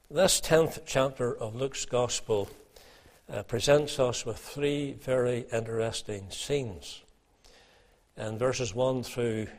This 10th chapter of Luke's Gospel presents us with three very interesting scenes. In verses 1 through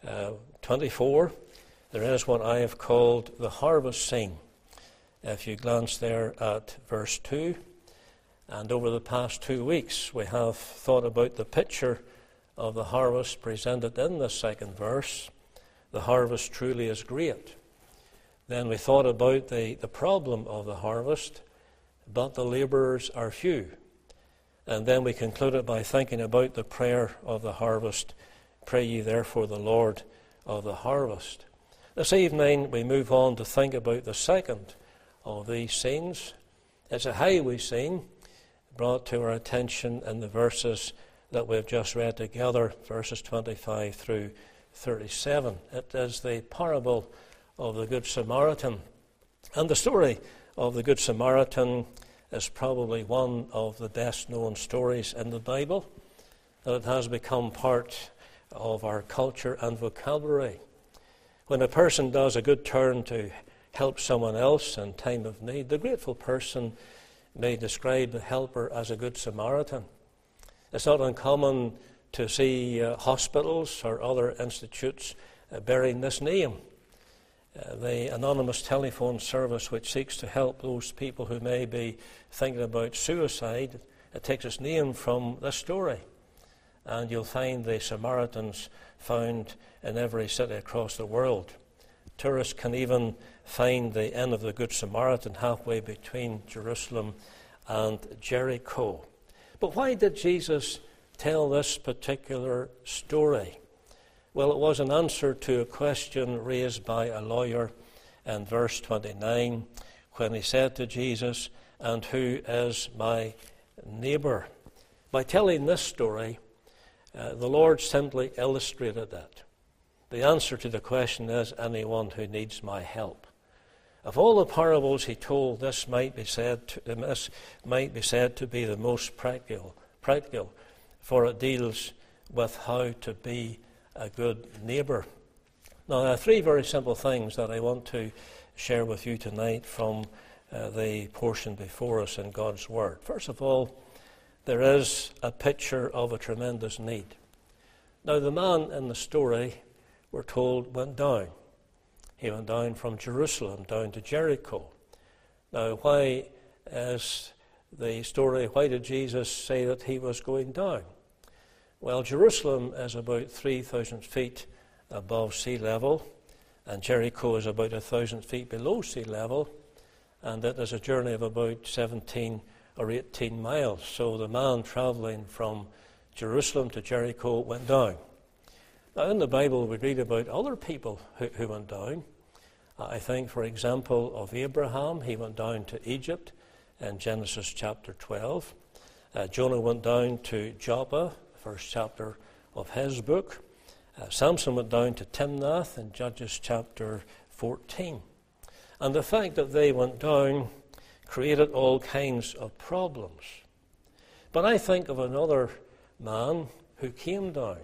24, there is what I have called the harvest scene. If you glance there at verse 2, and over the past 2 weeks we have thought about the picture of the harvest presented in the second verse. The harvest truly is great. Then we thought about the problem of the harvest, but the labourers are few. And then we concluded by thinking about the prayer of the harvest, "Pray ye therefore the Lord of the harvest." This evening we move on to think about the second of these scenes. It's a highway scene brought to our attention in the verses that we've just read together, verses 25 through 37. It is the parable of the Good Samaritan. And the story of the Good Samaritan is probably one of the best known stories in the Bible, that it has become part of our culture and vocabulary. When a person does a good turn to help someone else in time of need, the grateful person may describe the helper as a Good Samaritan. It's not uncommon to see hospitals or other institutes bearing this name. The anonymous telephone service which seeks to help those people who may be thinking about suicide, it takes its name from this story. And you'll find the Samaritans found in every city across the world. Tourists can even find the inn of the Good Samaritan halfway between Jerusalem and Jericho. But why did Jesus tell this particular story? Well, it was an answer to a question raised by a lawyer in verse 29 when he said to Jesus, "And who is my neighbour?" By telling this story, the Lord simply illustrated it. The answer to the question is anyone who needs my help. Of all the parables he told, this might be said to be the most practical, for it deals with how to be a good neighbour. Now, there are three very simple things that I want to share with you tonight from the portion before us in God's Word. First of all, there is a picture of a tremendous need. Now, the man in the story, we're told, went down. He went down from Jerusalem down to Jericho. Now, why is the story, why did Jesus say that he was going down? Well, Jerusalem is about 3,000 feet above sea level, and Jericho is about 1,000 feet below sea level, and it is a journey of about 17 or 18 miles. So the man travelling from Jerusalem to Jericho went down. Now, in the Bible, we read about other people who went down. I think, for example, of Abraham. He went down to Egypt in Genesis chapter 12. Jonah went down to Joppa, first chapter of his book. Samson went down to Timnath in Judges chapter 14. And the fact that they went down created all kinds of problems. But I think of another man who came down.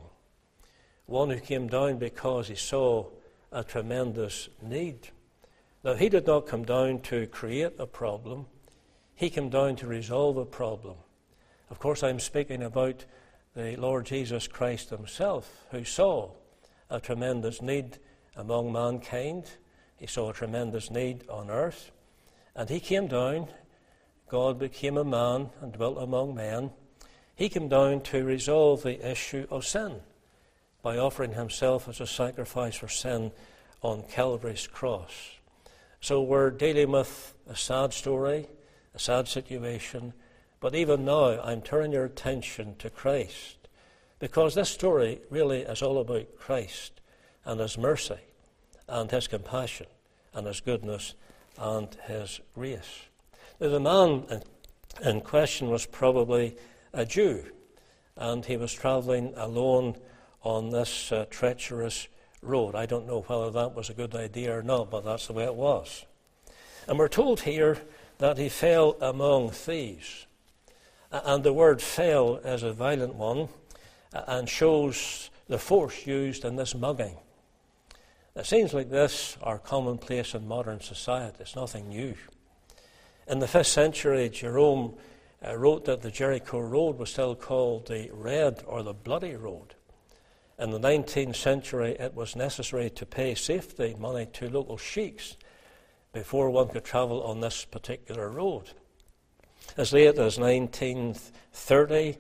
One who came down because he saw a tremendous need. Now, he did not come down to create a problem. He came down to resolve a problem. Of course, I'm speaking about the Lord Jesus Christ himself, who saw a tremendous need among mankind. He saw a tremendous need on earth. And he came down. God became a man and dwelt among men. He came down to resolve the issue of sin by offering himself as a sacrifice for sin on Calvary's cross. So we're dealing with a sad story, a sad situation, but even now I'm turning your attention to Christ, because this story really is all about Christ and his mercy and his compassion and his goodness and his grace. Now, the man in question was probably a Jew, and he was travelling alone on this treacherous road. I don't know whether that was a good idea or not, but that's the way it was. And we're told here that he fell among thieves. And the word fell is a violent one and shows the force used in this mugging. It seems like this are commonplace in modern society. It's nothing new. In the 5th century, Jerome wrote that the Jericho Road was still called the Red or the Bloody Road. In the 19th century, it was necessary to pay safety money to local sheiks before one could travel on this particular road. As late as 1930,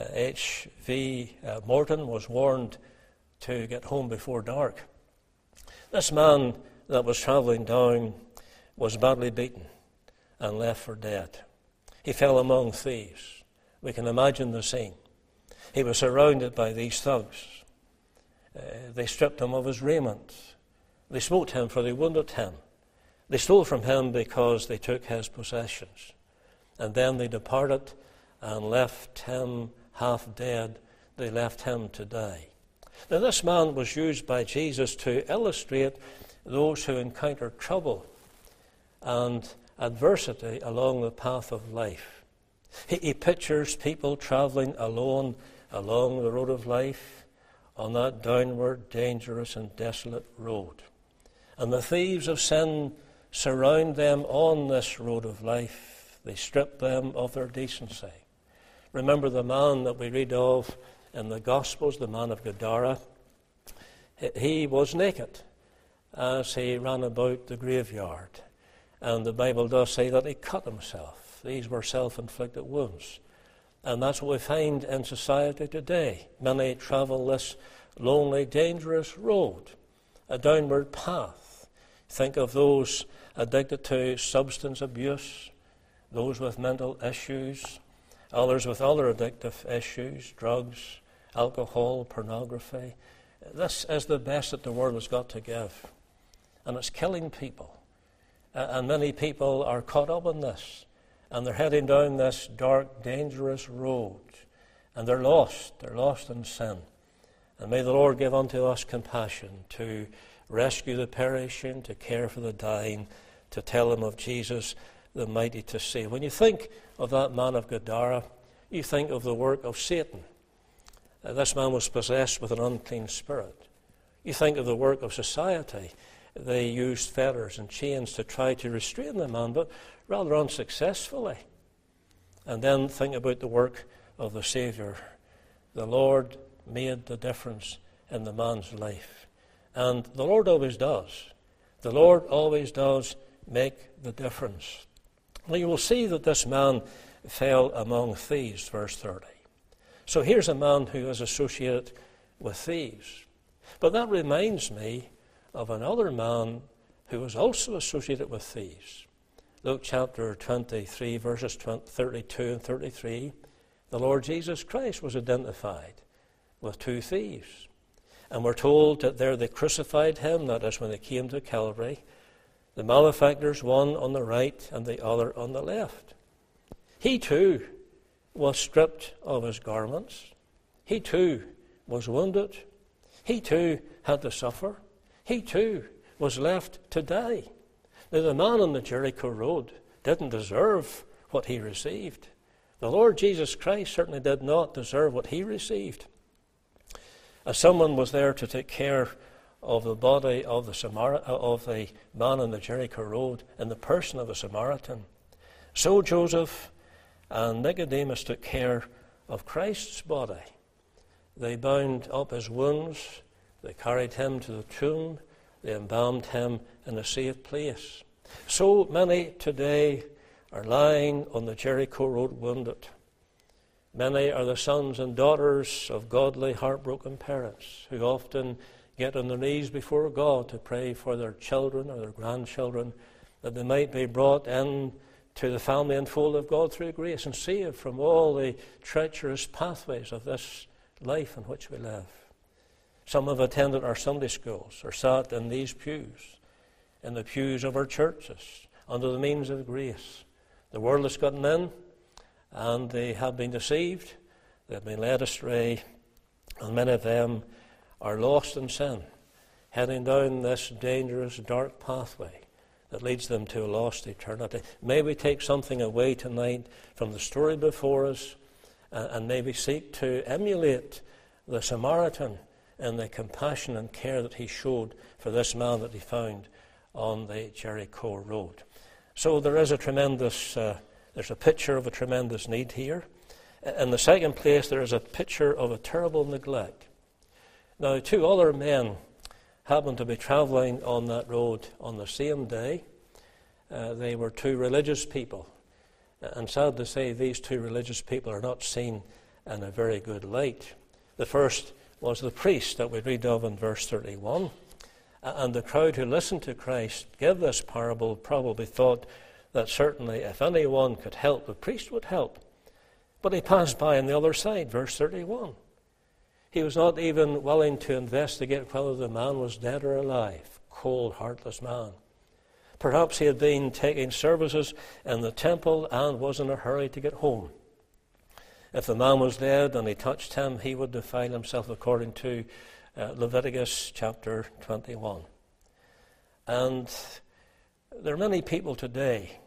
H.V. Morton was warned to get home before dark. This man that was travelling down was badly beaten and left for dead. He fell among thieves. We can imagine the scene. He was surrounded by these thugs. They stripped him of his raiment. They smote him, for they wounded him. They stole from him because they took his possessions. And then they departed and left him half dead. They left him to die. Now, this man was used by Jesus to illustrate those who encounter trouble and adversity along the path of life. He pictures people travelling alone along the road of life on that downward, dangerous and desolate road. And the thieves of sin surround them on this road of life. They strip them of their decency. Remember the man that we read of in the Gospels, the man of Gadara. He was naked as he ran about the graveyard. And the Bible does say that he cut himself. These were self-inflicted wounds. And that's what we find in society today. Many travel this lonely, dangerous road, a downward path. Think of those addicted to substance abuse, those with mental issues, others with other addictive issues, drugs, alcohol, pornography. This is the best that the world has got to give. And it's killing people. And many people are caught up in this. And they're heading down this dark, dangerous road. And they're lost. They're lost in sin. And may the Lord give unto us compassion to rescue the perishing, to care for the dying, to tell them of Jesus, the mighty to save. When you think of that man of Gadara, you think of the work of Satan. This man was possessed with an unclean spirit. You think of the work of society. They used fetters and chains to try to restrain the man, but rather unsuccessfully. And then think about the work of the Saviour. The Lord made the difference in the man's life. And the Lord always does. The Lord always does make the difference. Now you will see that this man fell among thieves, verse 30. So here's a man who is associated with thieves. But that reminds me of another man who was also associated with thieves. Luke chapter 23, verses 32 and 33, the Lord Jesus Christ was identified with two thieves. And we're told that there they crucified him, that is when they came to Calvary, the malefactors, one on the right and the other on the left. He too was stripped of his garments. He too was wounded. He too had to suffer. He too was left to die. Now, the man on the Jericho Road didn't deserve what he received. The Lord Jesus Christ certainly did not deserve what he received. As someone was there to take care of the body of the man on the Jericho Road in the person of a Samaritan, so Joseph and Nicodemus took care of Christ's body. They bound up his wounds. They carried him to the tomb. They embalmed him in a safe place. So many today are lying on the Jericho Road wounded. Many are the sons and daughters of godly, heartbroken parents who often get on their knees before God to pray for their children or their grandchildren, that they might be brought in to the family and fold of God through grace and saved from all the treacherous pathways of this life in which we live. Some have attended our Sunday schools or sat in these pews, in the pews of our churches, under the means of grace. The world has gotten in, and they have been deceived, they have been led astray, and many of them are lost in sin, heading down this dangerous, dark pathway that leads them to a lost eternity. May we take something away tonight from the story before us, and may we seek to emulate the Samaritan in the compassion and care that he showed for this man that he found on the Jericho Road. So there is there's a picture of a tremendous need here. In the second place, there is a picture of a terrible neglect. Now, two other men happened to be travelling on that road on the same day. They were two religious people. And sad to say, these two religious people are not seen in a very good light. The first was the priest that we read of in verse 31. And the crowd who listened to Christ give this parable probably thought that certainly if anyone could help, the priest would help. But he passed by on the other side, verse 31. He was not even willing to investigate whether the man was dead or alive. Cold, heartless man. Perhaps he had been taking services in the temple and was in a hurry to get home. If the man was dead and he touched him, he would defile himself according to Leviticus chapter 21. And there are many people today,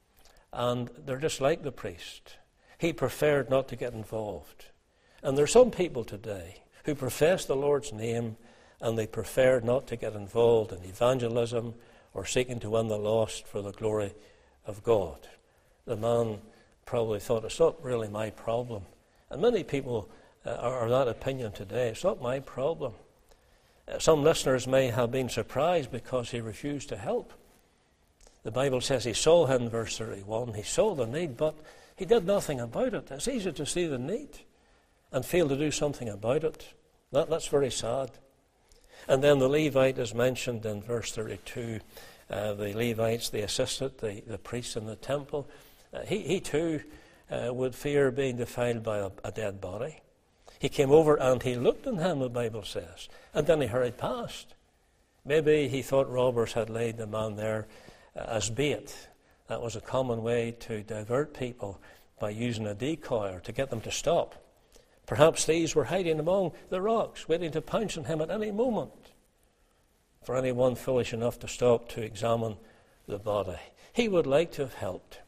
and they're just like the priest. He preferred not to get involved. And there are some people today who profess the Lord's name, and they prefer not to get involved in evangelism or seeking to win the lost for the glory of God. The man probably thought, it's not really my problem. And many people are that opinion today. It's not my problem. Some listeners may have been surprised because he refused to help. The Bible says he saw him, verse 31. He saw the need, but he did nothing about it. It's easy to see the need and fail to do something about it. That's very sad. And then the Levite is mentioned in verse 32. The Levites, they assisted the priests in the temple. He too would fear being defiled by a dead body. He came over and he looked on him, the Bible says, and then he hurried past. Maybe he thought robbers had laid the man there as bait. That was a common way to divert people by using a decoy or to get them to stop. Perhaps these were hiding among the rocks, waiting to pounce on him at any moment for anyone foolish enough to stop to examine the body. He would like to have helped,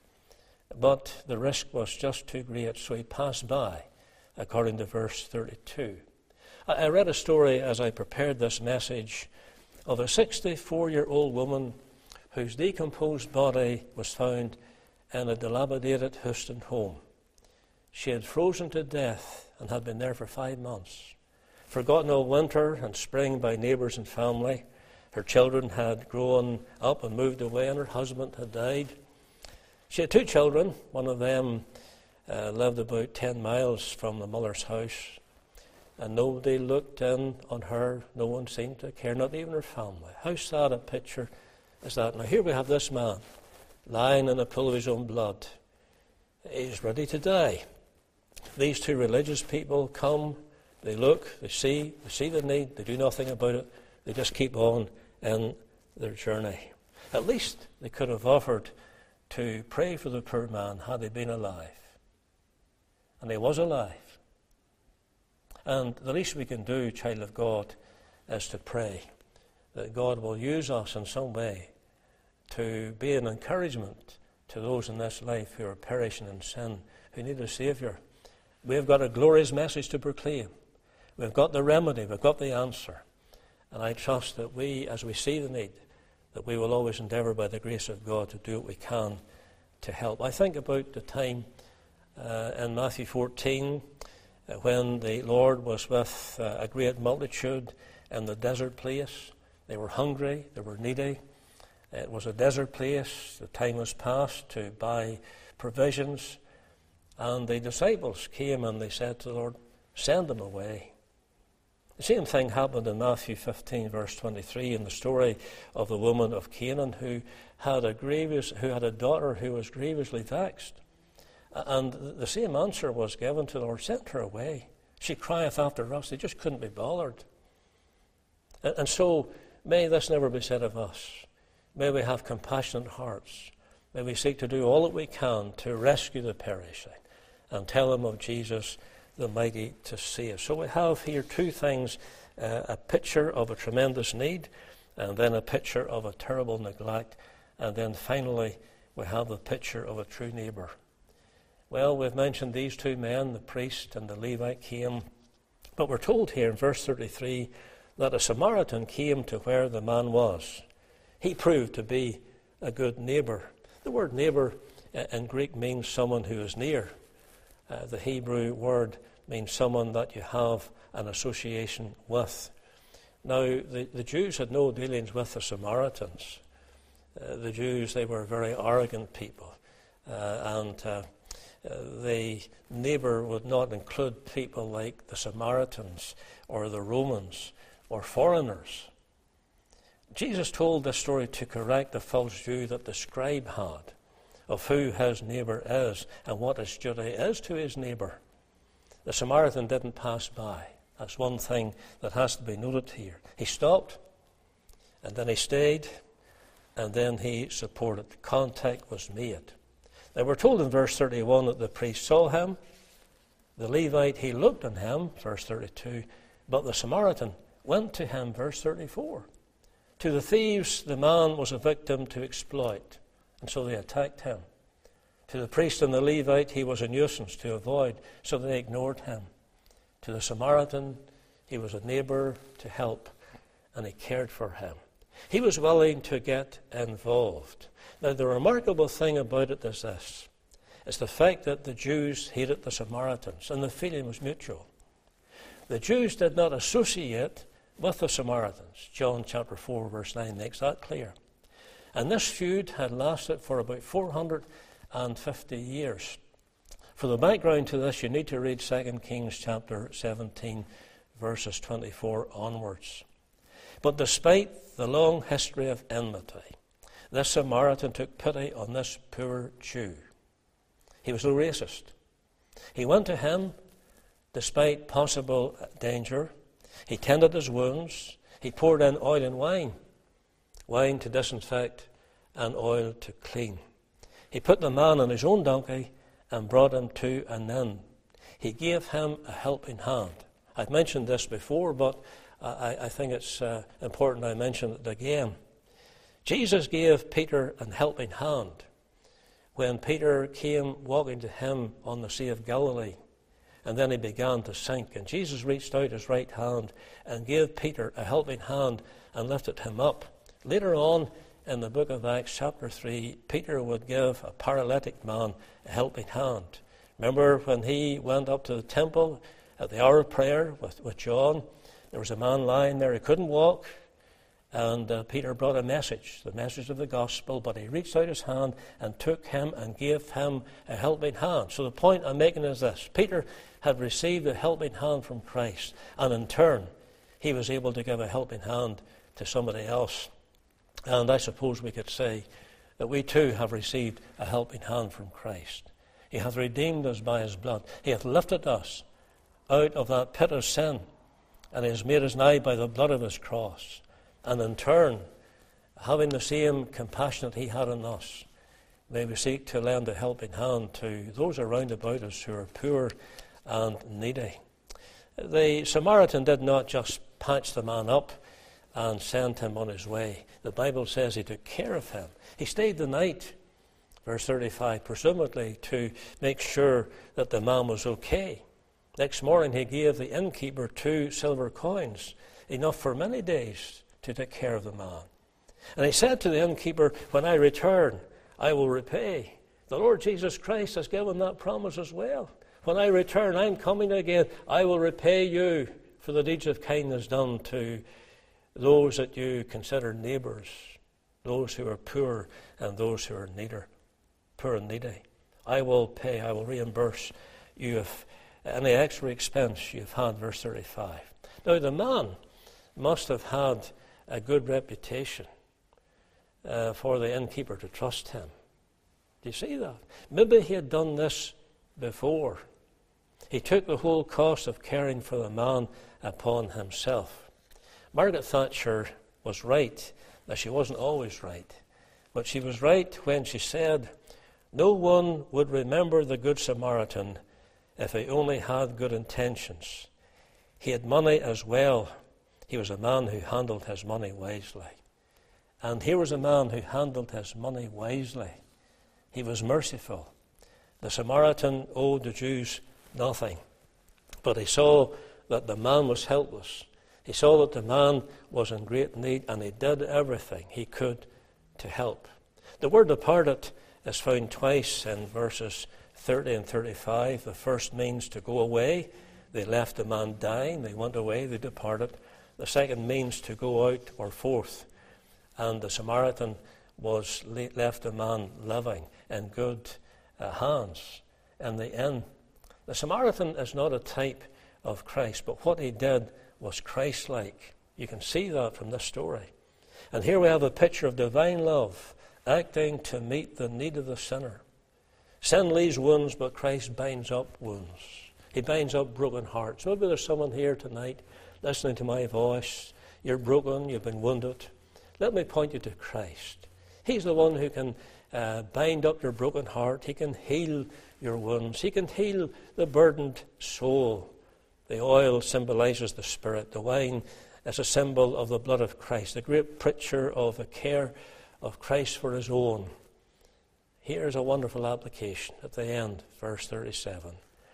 but the risk was just too great, so he passed by, according to verse 32. I read a story as I prepared this message of a 64-year-old woman whose decomposed body was found in a dilapidated Houston home. She had frozen to death and had been there for 5 months. Forgotten all winter and spring by neighbours and family. Her children had grown up and moved away, and her husband had died. She had 2 children. One of them lived about 10 miles from the mother's house, and nobody looked in on her. No one seemed to care, not even her family. How sad a picture is that? Now here we have this man lying in a pool of his own blood. He's ready to die. These 2 religious people come, they look, they see the need, they do nothing about it. They just keep on in their journey. At least they could have offered to pray for the poor man had he been alive. And he was alive. And the least we can do, child of God, is to pray that God will use us in some way to be an encouragement to those in this life who are perishing in sin, who need a Saviour. We've got a glorious message to proclaim. We've got the remedy, we've got the answer. And I trust that we, as we see the need, that we will always endeavour by the grace of God to do what we can to help. I think about the time in Matthew 14 when the Lord was with a great multitude in the desert place. They were hungry, they were needy. It was a desert place. The time was past to buy provisions. And the disciples came and they said to the Lord, send them away. The same thing happened in Matthew 15, verse 23, in the story of the woman of Canaan who had a daughter who was grievously vexed. And the same answer was given to the Lord, send her away. She crieth after us. They just couldn't be bothered. And so may this never be said of us. May we have compassionate hearts. May we seek to do all that we can to rescue the perishing and tell them of Jesus, the mighty to save. So we have here 2 things, a picture of a tremendous need, and then a picture of a terrible neglect, and then finally we have the picture of a true neighbour. Well, we've mentioned these 2 men, the priest and the Levite came, but we're told here in verse 33 that a Samaritan came to where the man was. He proved to be a good neighbour. The word neighbour in Greek means someone who is near. The Hebrew word means someone that you have an association with. Now, the Jews had no dealings with the Samaritans. The Jews, they were very arrogant people. And the neighbour would not include people like the Samaritans or the Romans or foreigners. Jesus told this story to correct the false view that the scribe had of who his neighbour is and what his duty is to his neighbour. The Samaritan didn't pass by. That's one thing that has to be noted here. He stopped, and then he stayed, and then he supported. Contact was made. Now we're told in verse 31 that the priest saw him. The Levite, he looked on him, verse 32, but the Samaritan went to him, verse 34. To the thieves, the man was a victim to exploit, and so they attacked him. To the priest and the Levite, he was a nuisance to avoid, so they ignored him. To the Samaritan, he was a neighbour to help, and he cared for him. He was willing to get involved. Now, the remarkable thing about it is this. It's the fact that the Jews hated the Samaritans, and the feeling was mutual. The Jews did not associate with the Samaritans. John chapter 4, verse 9 makes that clear. And this feud had lasted for about 450 years. For the background to this, you need to read 2 Kings chapter 17, verses 24 onwards. But despite the long history of enmity, this Samaritan took pity on this poor Jew. He was no racist. He went to him despite possible danger. He tended his wounds. He poured in oil and wine to disinfect and oil to clean. He put the man on his own donkey and brought him to an inn. He gave him a helping hand. I've mentioned this before, but I think it's important I mention it again. Jesus gave Peter a helping hand when Peter came walking to him on the Sea of Galilee, and then he began to sink. And Jesus reached out his right hand and gave Peter a helping hand and lifted him up. Later on in the book of Acts chapter 3, Peter would give a paralytic man a helping hand. Remember when he went up to the temple at the hour of prayer with John? There was a man lying there, he couldn't walk, and Peter brought a message, the message of the gospel, but he reached out his hand and took him and gave him a helping hand. So the point I'm making is this. Peter had received a helping hand from Christ, and in turn, he was able to give a helping hand to somebody else. And I suppose we could say that we too have received a helping hand from Christ. He hath redeemed us by his blood. He hath lifted us out of that pit of sin, and he has made us nigh by the blood of his cross. And in turn, having the same compassion that he had on us, may we seek to lend a helping hand to those around about us who are poor and needy. The Samaritan did not just patch the man up and send him on his way. The Bible says he took care of him. He stayed the night, verse 35, presumably to make sure that the man was okay. Next morning he gave the innkeeper 2 silver coins, enough for many days to take care of the man. And he said to the innkeeper, when I return, I will repay. The Lord Jesus Christ has given that promise as well. When I return, I'm coming again. I will repay you for the deeds of kindness done to those that you consider neighbours, those who are poor and those who are poor and needy. I will pay, I will reimburse you if any extra expense you've had, verse 35. Now the man must have had a good reputation for the innkeeper to trust him. Do you see that? Maybe he had done this before. He took the whole cost of caring for the man upon himself. Margaret Thatcher was right. Now, she wasn't always right, but she was right when she said, no one would remember the Good Samaritan if he only had good intentions. He had money as well. He was a man who handled his money wisely. And here was a man who handled his money wisely. He was merciful. The Samaritan owed the Jews nothing, but he saw that the man was helpless. He saw that the man was in great need, and he did everything he could to help. The word departed is found twice in verses 30 and 35. The first means to go away. They left the man dying. They went away. They departed. The second means to go out or forth. And the Samaritan was left a man living in good hands in the inn. The Samaritan is not a type of Christ, but what he did was Christ-like. You can see that from this story. And here we have a picture of divine love acting to meet the need of the sinner. Sin leaves wounds, but Christ binds up wounds. He binds up broken hearts. Maybe there's someone here tonight listening to my voice. You're broken, you've been wounded. Let me point you to Christ. He's the one who can bind up your broken heart. He can heal your wounds. He can heal the burdened soul. The oil symbolizes the Spirit. The wine is a symbol of the blood of Christ, a great picture of the care of Christ for his own. Here's a wonderful application at the end, verse 37.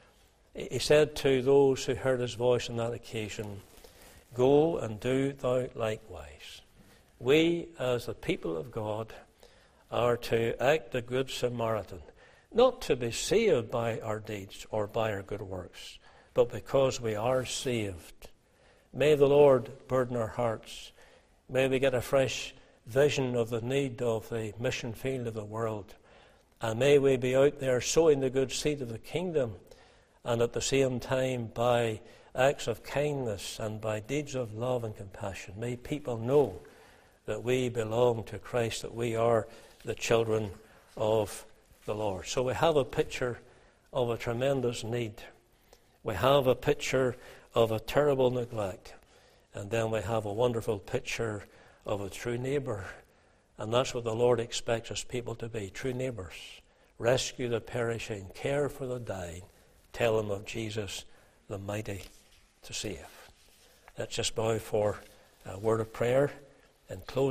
He said to those who heard his voice on that occasion, "Go and do thou likewise." We, as the people of God, are to act the good Samaritan, not to be saved by our deeds or by our good works, but because we are saved. May the Lord burden our hearts. May we get a fresh vision of the need of the mission field of the world. And may we be out there sowing the good seed of the kingdom, and at the same time, by acts of kindness and by deeds of love and compassion, may people know that we belong to Christ, that we are the children of the Lord. So we have a picture of a tremendous need. We have a picture of a terrible neglect. And then we have a wonderful picture of a true neighbour. And that's what the Lord expects us people to be, true neighbours. Rescue the perishing, care for the dying, tell them of Jesus, the mighty to save. Let's just bow for a word of prayer and close.